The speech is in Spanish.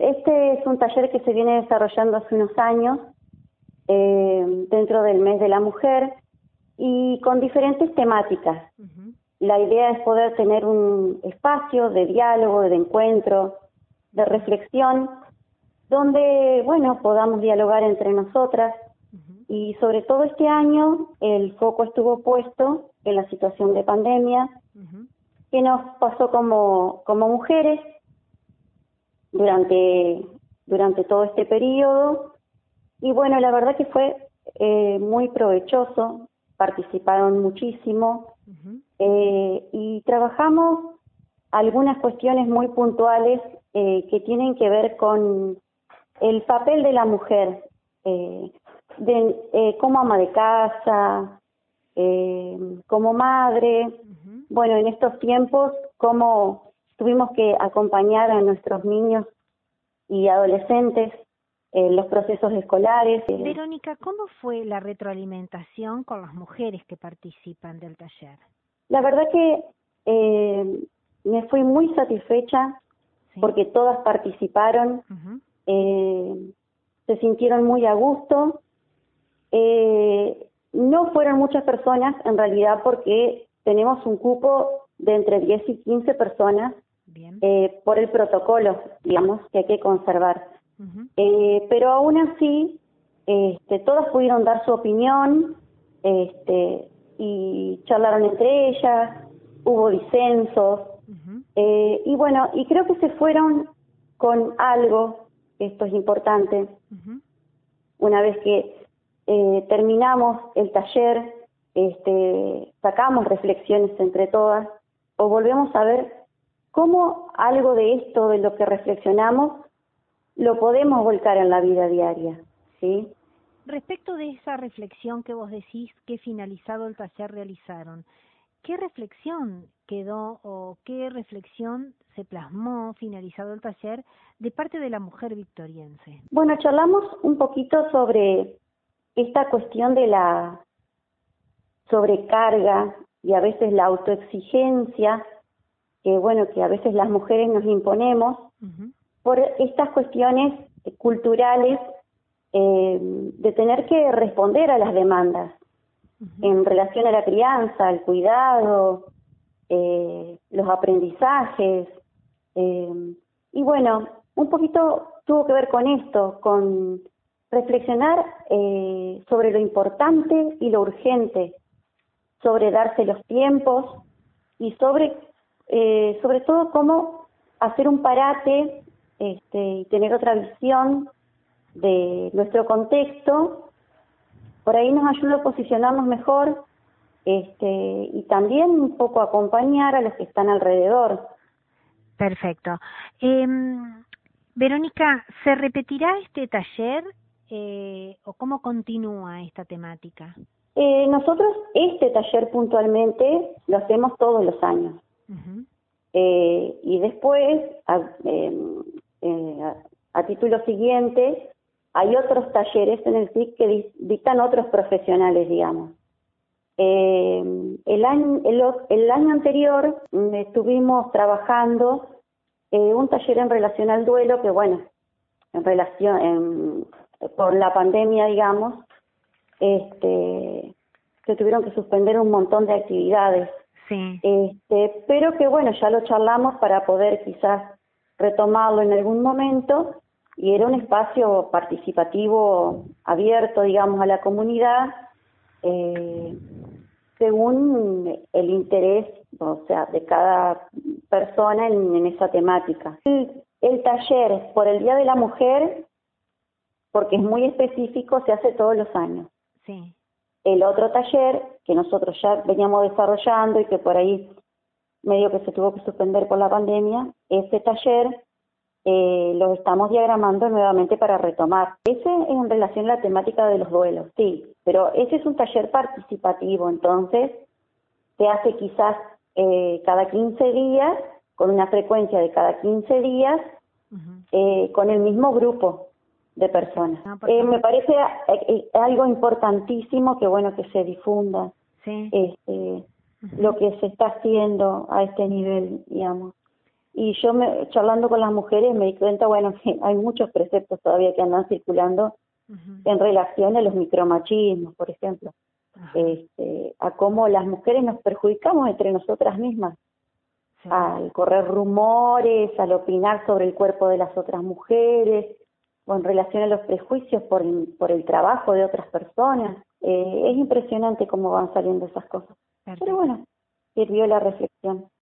este es un taller que se viene desarrollando hace unos años dentro del mes de la mujer y con diferentes temáticas. La idea es poder tener un espacio de diálogo, de encuentro, de reflexión, donde, bueno, podamos dialogar entre nosotras. Y sobre todo este año el foco estuvo puesto en la situación de pandemia que nos pasó como mujeres durante todo este periodo. Y bueno, la verdad que fue muy provechoso, participaron muchísimo y trabajamos algunas cuestiones muy puntuales que tienen que ver con el papel de la mujer, como ama de casa, como madre. Bueno, en estos tiempos, cómo tuvimos que acompañar a nuestros niños y adolescentes en los procesos escolares. Verónica, ¿cómo fue la retroalimentación con las mujeres que participan del taller? La verdad que me fui muy satisfecha porque todas participaron, se sintieron muy a gusto. No fueron muchas personas en realidad porque tenemos un cupo de entre 10 y 15 personas por el protocolo, digamos, que hay que conservar. Pero aún así, todas pudieron dar su opinión y charlaron entre ellas, hubo disensos, y bueno, y creo que se fueron con algo, esto es importante. Una vez que terminamos el taller, sacamos reflexiones entre todas, o volvemos a ver cómo algo de esto, de lo que reflexionamos, lo podemos volcar en la vida diaria, ¿sí? Respecto de esa reflexión que vos decís que finalizado el taller realizaron, ¿qué reflexión quedó o qué reflexión se plasmó finalizado el taller de parte de la mujer victoriense? Bueno, charlamos un poquito sobre esta cuestión de la sobrecarga y a veces la autoexigencia que, bueno, que a veces las mujeres nos imponemos por estas cuestiones culturales de tener que responder a las demandas en relación a la crianza, al cuidado, los aprendizajes. Y bueno, un poquito tuvo que ver con esto, con reflexionar sobre lo importante y lo urgente, sobre darse los tiempos y sobre todo cómo hacer un parate y tener otra visión de nuestro contexto. Por ahí nos ayuda a posicionarnos mejor y también un poco acompañar a los que están alrededor. Perfecto. Verónica, ¿se repetirá este taller o cómo continúa esta temática? Nosotros este taller puntualmente lo hacemos todos los años. Y después, a título siguiente, hay otros talleres en el SIC que dictan otros profesionales, digamos. El año anterior estuvimos trabajando un taller en relación al duelo, que bueno, por la pandemia, digamos, se tuvieron que suspender un montón de actividades. Pero que bueno, ya lo charlamos para poder quizás retomarlo en algún momento, y era un espacio participativo abierto, digamos, a la comunidad, según el interés, o sea, de cada persona en esa temática. El taller por el Día de la Mujer, porque es muy específico, se hace todos los años. El otro taller que nosotros ya veníamos desarrollando y que por ahí medio que se tuvo que suspender por la pandemia, ese taller lo estamos diagramando nuevamente para retomar. Ese es en relación a la temática de los duelos, sí, pero ese es un taller participativo, entonces se hace quizás cada 15 días, con una frecuencia de cada 15 días, con el mismo grupo de personas. Me parece algo importantísimo que bueno que se difunda lo que se está haciendo a este nivel, digamos. Y yo charlando con las mujeres me di cuenta, bueno, que hay muchos preceptos todavía que andan circulando en relación a los micromachismos, por ejemplo, a cómo las mujeres nos perjudicamos entre nosotras mismas, al correr rumores, al opinar sobre el cuerpo de las otras mujeres, o en relación a los prejuicios por el trabajo de otras personas. Es impresionante cómo van saliendo esas cosas. Pero bueno, sirvió la reflexión.